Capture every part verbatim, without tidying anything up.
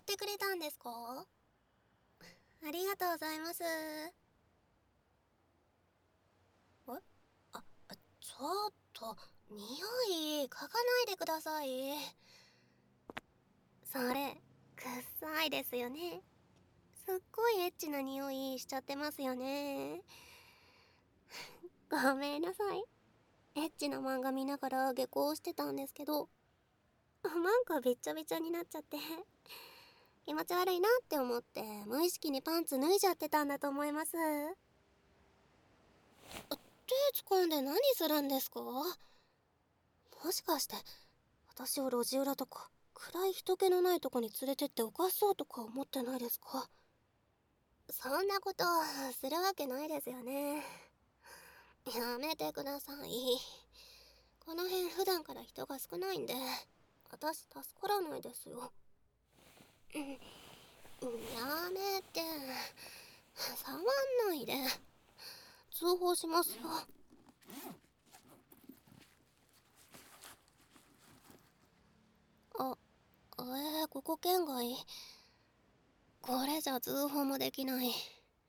ってくれたんですか？ありがとうございます。えあ、あちょっと、匂い、嗅がないでください。それ、くっさいですよね。すっごいエッチな匂いしちゃってますよね。ごめんなさい。エッチな漫画見ながら下校してたんですけど、なんかびっちゃびちゃになっちゃって、気持ち悪いなって思って無意識にパンツ脱いじゃってたんだと思います。手掴んで何するんですか？もしかして私を路地裏とか暗い人気のないとこに連れてって犯そうとか思ってないですか？そんなことするわけないですよね。やめてください。この辺普段から人が少ないんで私助からないですよ。うん、やめて、触んないで。通報しますよ。あ、えー、ここ県外。これじゃ通報もできない。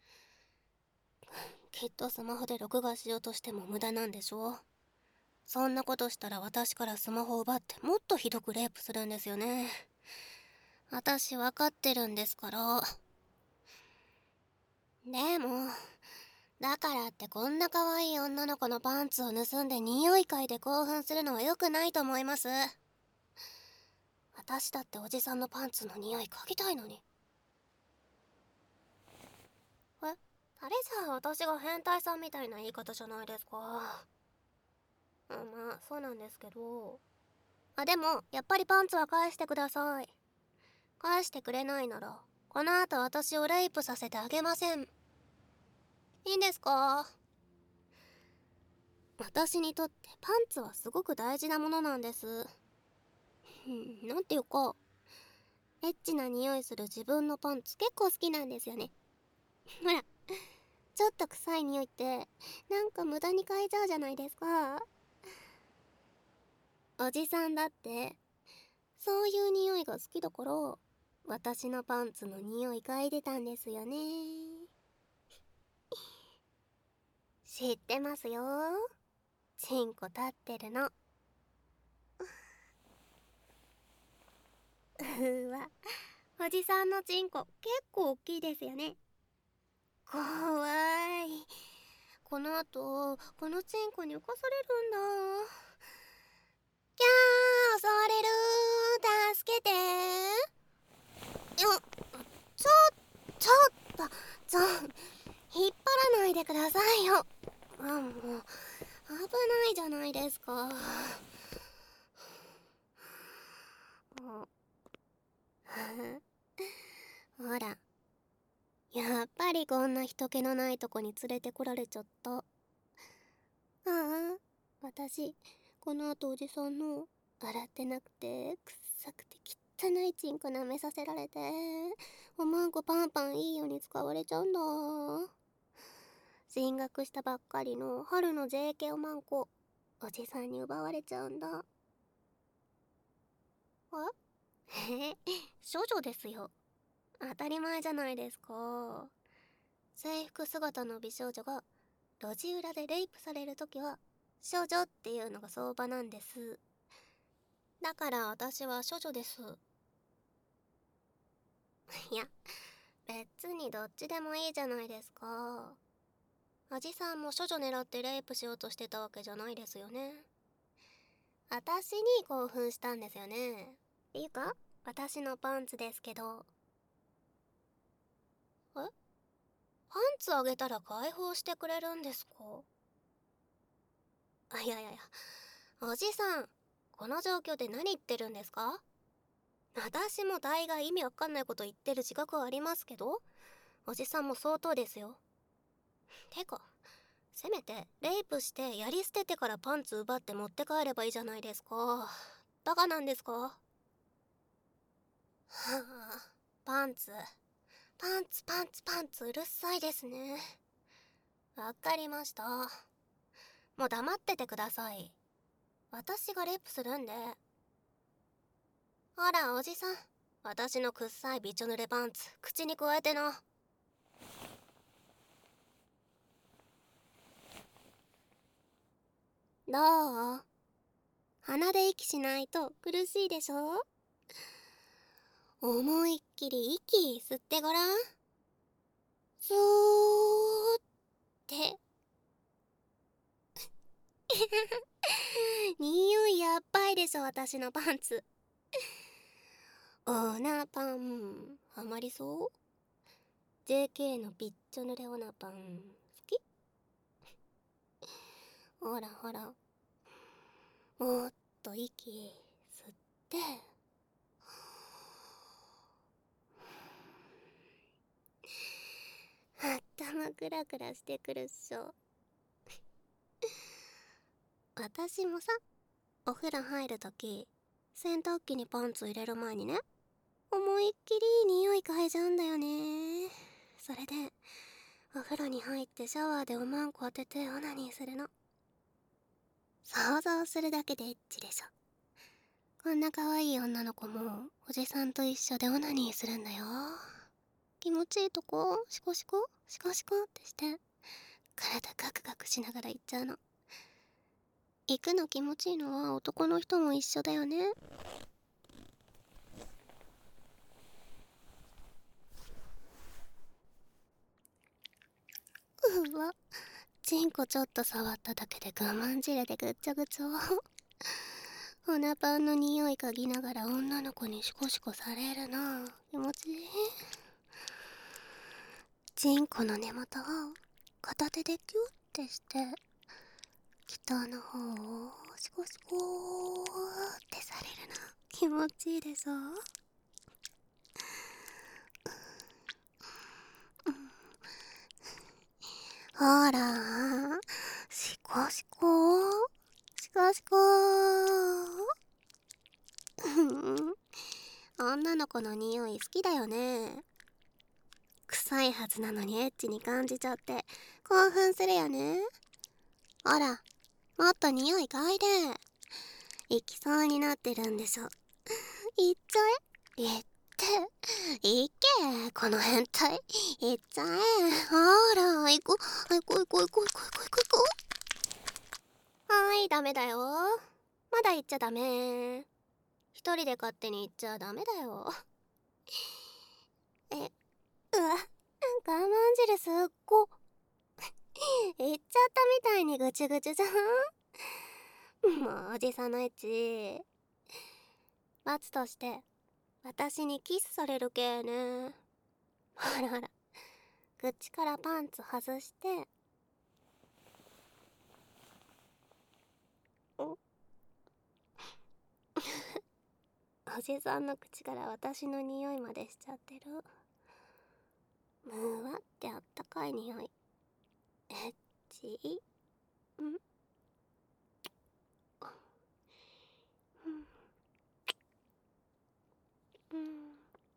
きっとスマホで録画しようとしても無駄なんでしょ。そんなことしたら私からスマホを奪ってもっとひどくレイプするんですよね。私分かってるんですから。でも、だからってこんな可愛い女の子のパンツを盗んで匂い嗅いで興奮するのは良くないと思います。私だっておじさんのパンツの匂い嗅ぎたいのに。え、あれじゃあ私が変態さんみたいな言い方じゃないですか。まあそうなんですけど、あでもやっぱりパンツは返してください。返してくれないならこの後私をレイプさせてあげません。いいんですか？私にとってパンツはすごく大事なものなんです。うん、なんていうかエッチな匂いする自分のパンツ結構好きなんですよね。ほら、ちょっと臭い匂いってなんか無駄に嗅いじゃうじゃないですか。おじさんだってそういう匂いが好きだから私のパンツの匂い嗅いでたんですよね。知ってますよ。チンコ立ってるの。うーわ、おじさんのチンコ結構大きいですよね。怖い。この後このチンコに浮かされるんだ。キャー、襲われる。助けて。よちょちょっとちょ引っ張らないでくださいよ。あ、もう危ないじゃないですか。ほら、やっぱりこんな人気のないとこに連れてこられちゃった。ああ、私この後おじさんの洗ってなくて臭くて汚いチンコ舐めさせられておまんこパンパンいいように使われちゃうんだ。進学したばっかりの春の ジェーケー おまんこおじさんに奪われちゃうんだ。えへへ、処女ですよ。当たり前じゃないですか。制服姿の美少女が路地裏でレイプされるときは処女っていうのが相場なんです。だから私は処女です。いや、別にどっちでもいいじゃないですか。おじさんも処女狙ってレイプしようとしてたわけじゃないですよね。私に興奮したんですよね。いいか、私のパンツですけど。え、パンツあげたら解放してくれるんですか？あ、いやいやいや、おじさん、この状況で何言ってるんですか？私も大概意味わかんないこと言ってる自覚はありますけど、おじさんも相当ですよ。てか、せめてレイプしてやり捨ててからパンツ奪って持って帰ればいいじゃないですか。バカなんですか？はあ、パンツ、パンツパンツパンツうるさいですね。わかりました。もう黙っててください。私がレイプするんで。ほらおじさん、 私のくっさいびちょ濡れパンツ口にくわえてな。どう？鼻で息しないと苦しいでしょ？思いっきり息吸ってごらん。そーって匂いやっばいでしょ、私のパンツ。オーナーパンハマりそう？ ジェーケー のびっちょ濡れオナパン好き？ほらほら、もっと息吸って。頭クラクラしてくるっしょ。私もさ、お風呂入るとき洗濯機にパンツ入れる前にね、思いっきり匂い嗅いじゃうんだよね。それでお風呂に入ってシャワーでおまんこ当ててオナニーするの。想像するだけでエッチでしょ。こんな可愛い女の子もおじさんと一緒でオナニーするんだよ。気持ちいいとこシコシコシコシコってして体ガクガクしながら行っちゃうの。行くの気持ちいいのは男の人も一緒だよね。うわ、チンコちょっと触っただけで我慢汁でぐっちゃぐちゃ。オナパンの匂い嗅ぎながら女の子にシコシコされるな。気持ちいい。チンコの根元を片手でキュッてして北の方をシコシコってされるな。気持ちいいでしょ。ほら、シコシコシコシコ女の子の匂い好きだよね。臭いはずなのにエッチに感じちゃって興奮するよね。ほら、もっと匂い嗅いで。行きそうになってるんでしょ。行っちゃえ。行って。行け、この変態。行っちゃえ。ほら、行こう。行こう行こう行こう行こう行こう行こう。はーい、ダメだよ。まだ行っちゃダメ。一人で勝手に行っちゃダメだよ。え、うわ、我慢汁すっご。行っちゃったみたいにぐちゅぐちゅじゃん。もうおじさんのエッチ。罰として私にキスされる系ね。ほらほら、口からパンツ外して。おおじさんの口から私の匂いまでしちゃってる。むわってあったかい匂い。エッチ。んんうん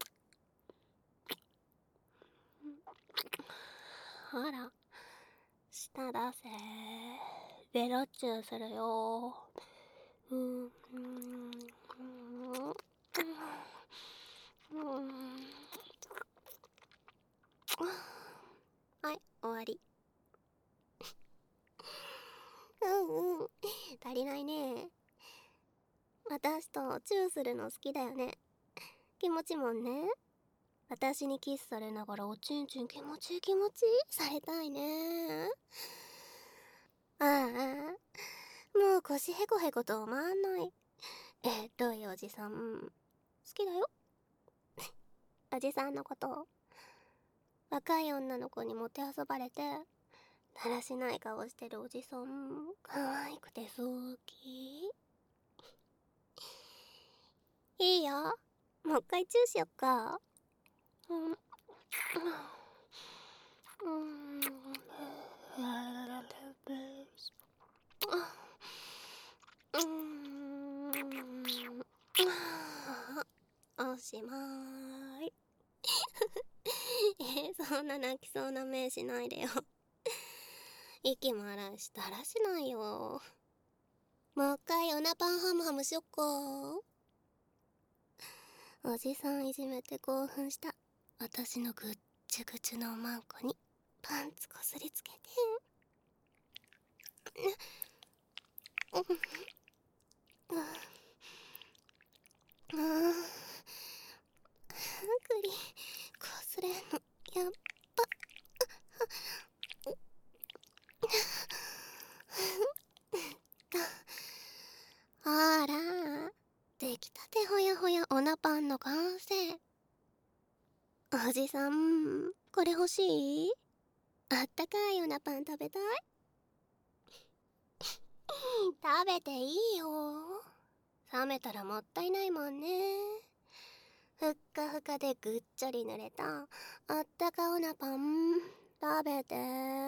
ほら、舌出せ。ベロチューするよ。うんうんうんはい、終わり。うんうん、足りないね。私とチューするの好きだよね。気持ちいいもんね。私にキスされながらおちんちん気持ちいい気持ちいいされたいね。ああ、もう腰へこへこと止まんない。えっといおじさん好きだよ。おじさんのこと。若い女の子にもてあそばれてだらしない顔してるおじさん可愛くて好き。いいよ、もう一回チューしよっか。うんおしまーい。えー、そんな泣きそうな目しないでよ。息も荒いしだらしないよ。もう一回オナパンハムハムしよっか。 おじさんいじめて興奮した私のぐっちゅぐちゅのおまんこにパンツこすりつけてうんうんうん。グリこすれんのやっぱほら出来たてほやほやおなパンの完成。おじさんこれ欲しい？あったかいおなパン食べたい？食べていいよ。冷めたらもったいないもんね。ふっかふかでぐっちゃり濡れたあったかおなパン食べて。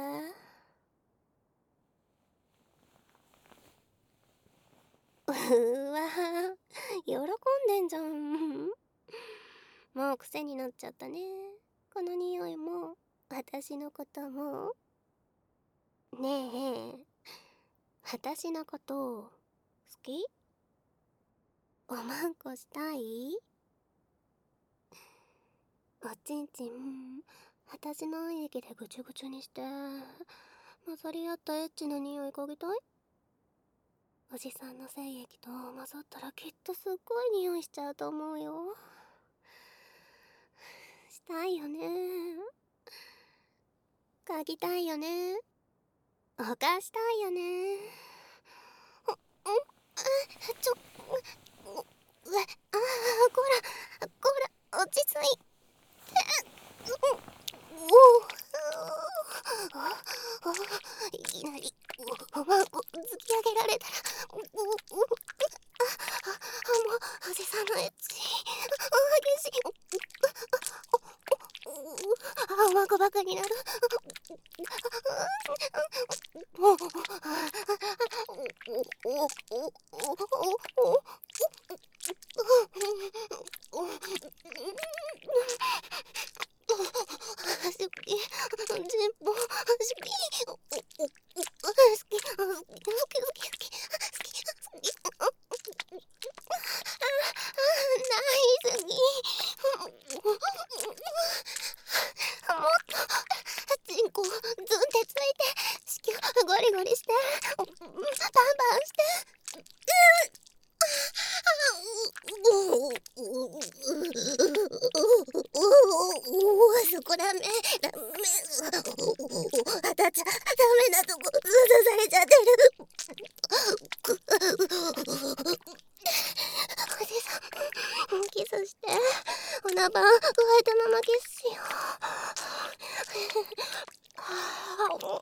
うわ喜んでんじゃん。もう癖になっちゃったね。この匂いも私のことも。ねえ私のこと好き？おまんこしたい？おちんちん私の液でぐちゅぐちゅにして混ざり合ったエッチな匂い嗅ぎたい？おじさんの精液と混ざったらきっとすっごい匂いしちゃうと思うよ。したいよね。嗅ぎたいよね。犯したいよね。んんちょうえああこらこら落ち着いて。おおいきなりおまんこ突き上げられたらううああもうおじさんのエッチ激しいあおまんこばかになる。好き全部好き好き好き好き好きナイスにもっとチンコズンってついて子宮ゴリゴリしてバンバンしてそこダメダメ当たっちゃダメなとこ刺されちゃってる。おじさんキスしておなばん加えたままキスしよう。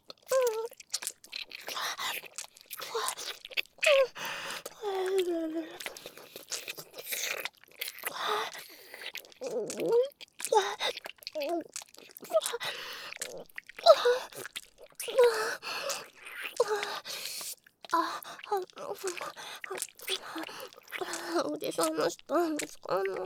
おじさんの舌見つかんない。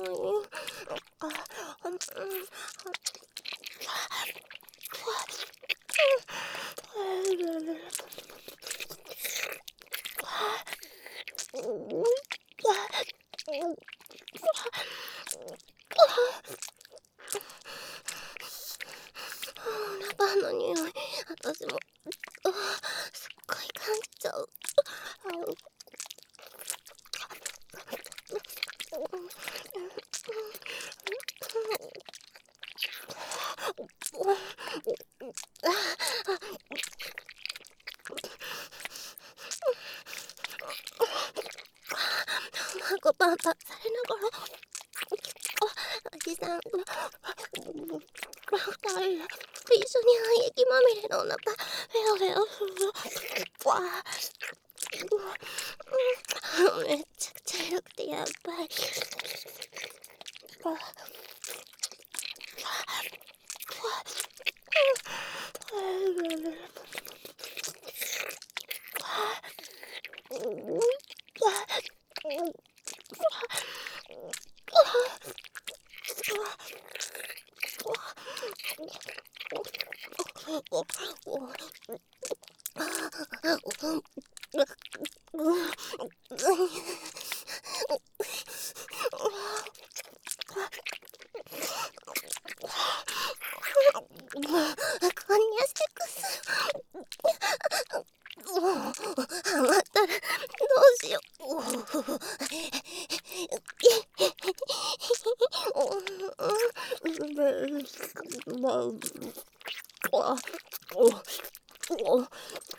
おなパンの匂い私もすっごい感じちゃう。マンコパンパンされながらおじさんが二人で一緒に廃液まみれのおなパンフェオフェオフェわめっちゃくちゃエロくてやっばい。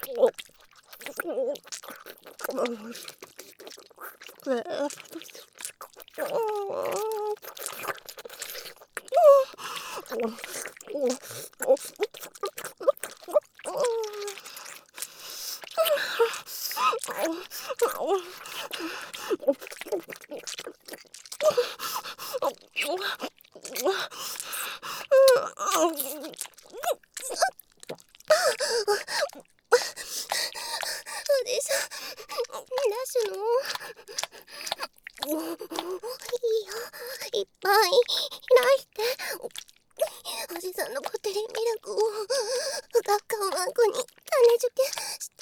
いっぱい出しておじさんのこってりミルクをふかふかおまんこに種付けして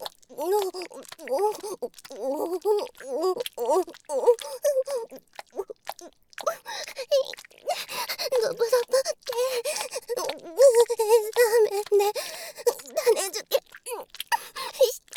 ゾブゾブってラーメンで種付けして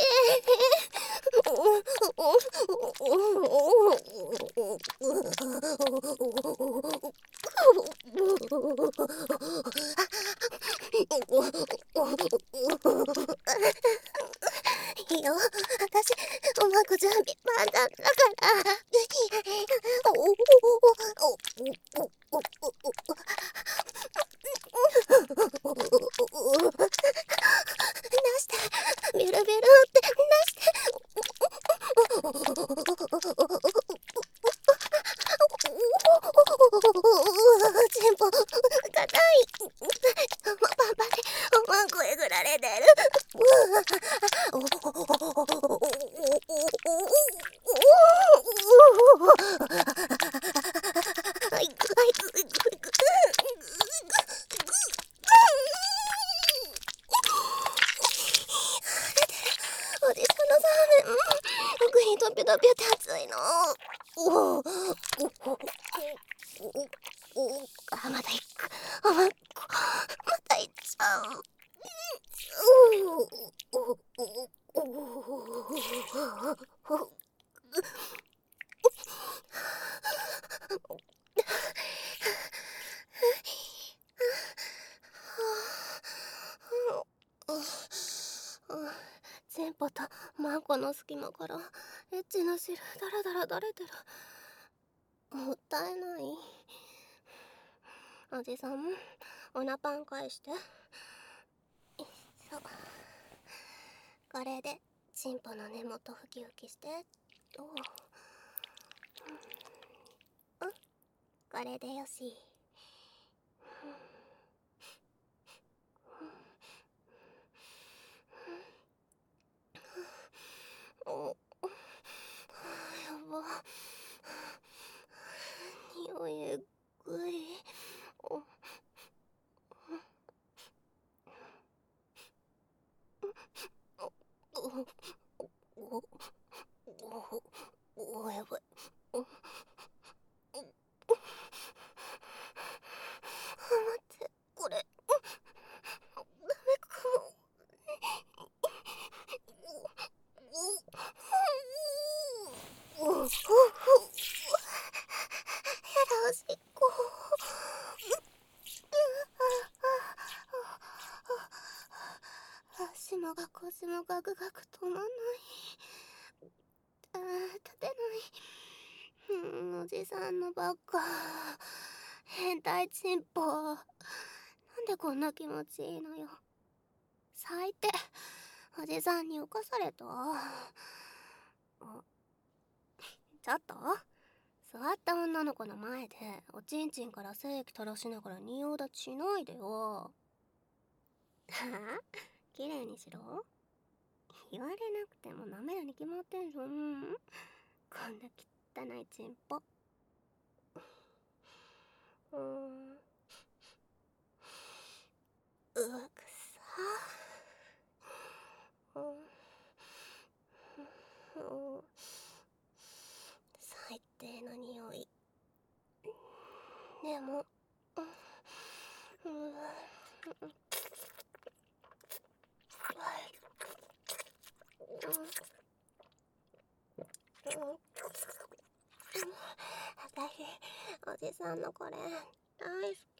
いいよ、私おまんこ準備万端だから出してビュルビュルって出してチンポ硬いパパでおまんこえぐられてるおじさんのサーメン奥にトピトピって熱いのおおあ、またいくあ、またいっちゃうチンポとマンコの隙間からエッチな汁だらだらだれてる。もったいない。おじさんおなパン返して。よいしょ。これでチンポの根元ふきふきしてと、うん、これでよし。お、やば。匂いえぐい。お、お、お、お、お、やばい。お、お、待って、これ、ダメかも。お、お、お、やだ、おしっこ。足もが腰もガクガク止まんない。あー、立てない。うん、おじさんのばっか変態チンポ。なんでこんな気持ちいいのよ。最低。おじさんに犯された。ちょっと座った女の子の前でおちんちんから精液垂らしながら仁王立ちしないでよ。はあ、綺麗にしろ。言われなくても舐めるに決まってんじゃん。こんな汚いチンポ。うーん、うわ、くさ。うん、うん、最低な匂い。でも、うん、うん、私、おじさんのこれ大好